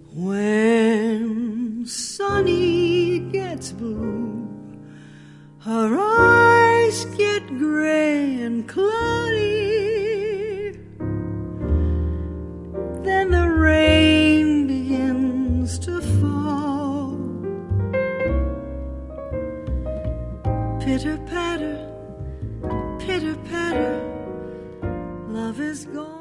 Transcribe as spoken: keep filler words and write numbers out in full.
When Sunny gets blue, her eyes get gray and cloudy. Then the rain begins to fall. Pitter patter, pitter patter, love is gone.